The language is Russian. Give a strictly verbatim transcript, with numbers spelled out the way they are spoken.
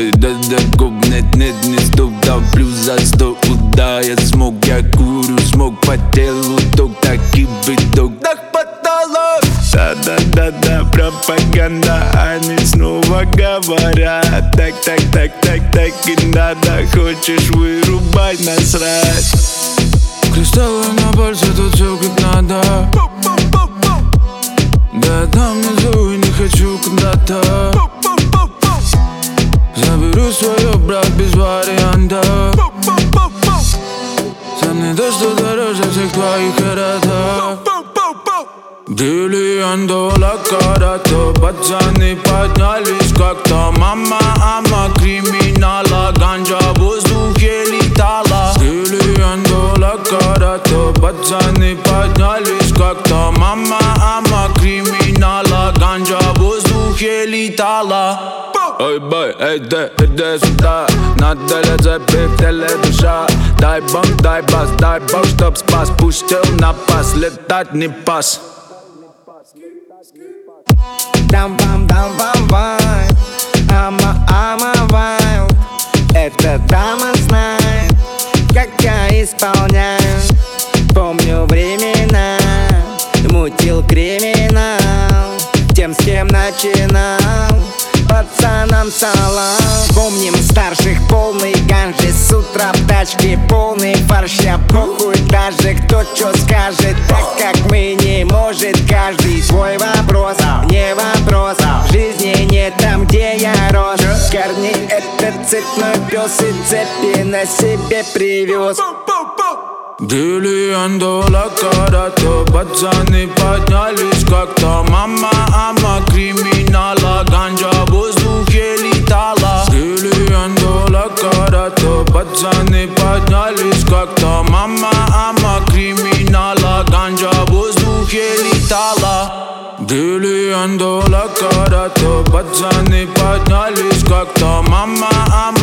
Да-да, губ, нет, нет, не стоп, топлю за сто уда. Я смог, я курю, смог по телу, ток, так и биток, так потолок. Да-да-да-да, пропаганда, они снова говорят: так, так, так, так, так и надо. Хочешь вырубать, насрать. Кристаллы на пальце, тут всё как надо. Да там внизу и не хочу куда-то. Заберу свое, брат, без вариантов. Сам не то, что дороже всех твоих эротов. Дилион доллар карата. Пацаны поднялись как-то. Мама, ама, криминала. Ганджа в воздухе летала. Дилион доллар карата. Пацаны поднялись как-то. Мама, ама, криминала. Ганджа в воздухе летала. Ой, бой, эй, ты, иди сюда. Надо ли забить теледуша? Дай бомб, дай бас, дай бог, чтоб спас. Пустил на пас, летать не пас. Дам-бам-дам-бам-бам, ама-ама-вайл. Эта дама знает, как я исполняю. Помню времена, мутил криминал. Тем, с кем начинал, пацанам салам. Помним старших полный ганжи. С утра в тачке полный фарш. Я похуй даже кто чё скажет. Так как мы не может каждый. Свой вопрос, не вопрос. В жизни не там, где я рос. Корни этот цепной пес и цепи на себе привез. Дилион доллар карата. Пацаны поднялись как-то. Мама, ама, криминала. Ганджа в воздухе летала. Дилион доллар карата. Пацаны поднялись как-то. Мама, ама, криминала. Ганджа в воздухе летала. Дилион доллар карата. Пацаны поднялись как-то. Мама, ама,